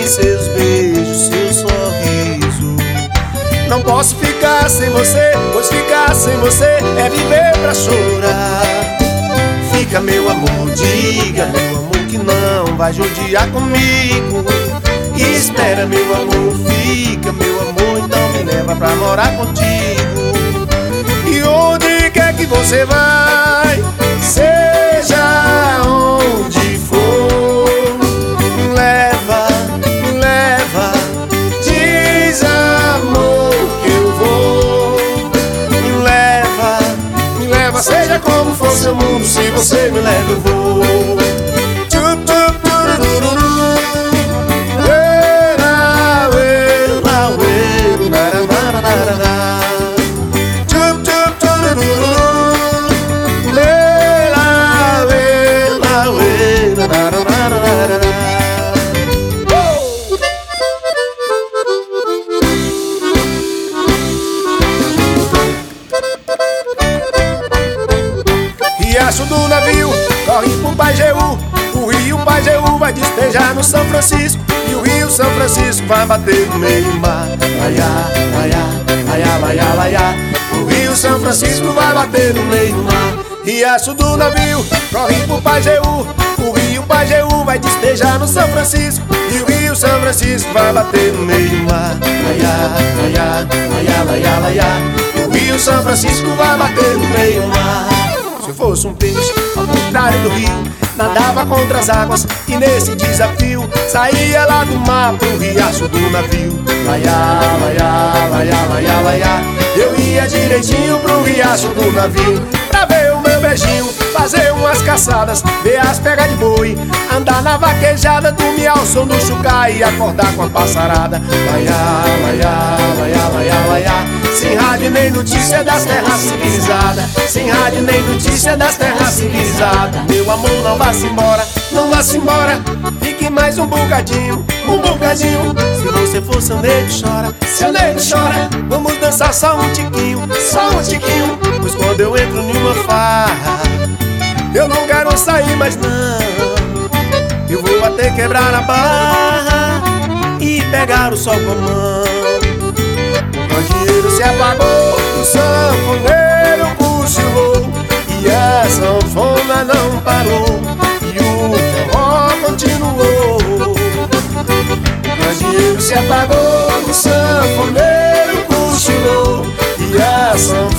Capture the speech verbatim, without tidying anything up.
seus beijos, seu sorriso. Não posso ficar sem você, pois ficar sem você é viver pra chorar. Fica, meu amor, diga, meu amor, que não vai judiar comigo. E espera, meu amor, fica, meu amor, então me leva pra morar contigo. E onde quer que você vai, seja onde for, me leva, me leva, diz amor que eu vou. Me leva, me leva, seja como for seu mundo, se você me leva eu vou. Riacho do navio corre pro Pajeú, o rio Pajeú vai despejar no São Francisco, e o rio São Francisco vai bater no meio mar. Laiá, laiá, laiá, laiá, laiá. O rio São Francisco vai bater no meio mar. Riacho do navio corre pro Pajeú, o rio Pajeú vai despejar no São Francisco, e o rio São Francisco vai bater no meio mar. Laiá, laiá, laiá, laiá, laiá. O rio São Francisco vai bater no meio mar. Se eu fosse um peixe, ao contrário do rio, nadava contra as águas e nesse desafio saía lá do mar pro riacho do navio. Laiá, laiá, laiá, laiá, laiá. Eu ia direitinho pro riacho do navio, pra ver o meu beijinho, fazer umas caçadas, ver as pegas de boi, andar na vaquejada, dormir ao som do chucá e acordar com a passarada. Laiá, laiá, laiá, laiá, laiá. Sem rádio nem notícia das terras civilizadas, sem rádio nem notícia das terras civilizadas. Meu amor, não vá-se embora, não vá-se embora, fique mais um bocadinho, um bocadinho. Se você for seu nego chora, seu nego chora, vamos dançar só um tiquinho, só um tiquinho. Pois quando eu entro numa farra, eu não quero sair mais não. Eu vou até quebrar a barra e pegar o sol com a mão. O candeeiro se apagou, o sanfoneiro cochilou, e a sanfona não parou, e o forró continuou. O candeeiro se apagou, o sanfoneiro cochilou, e a sanfona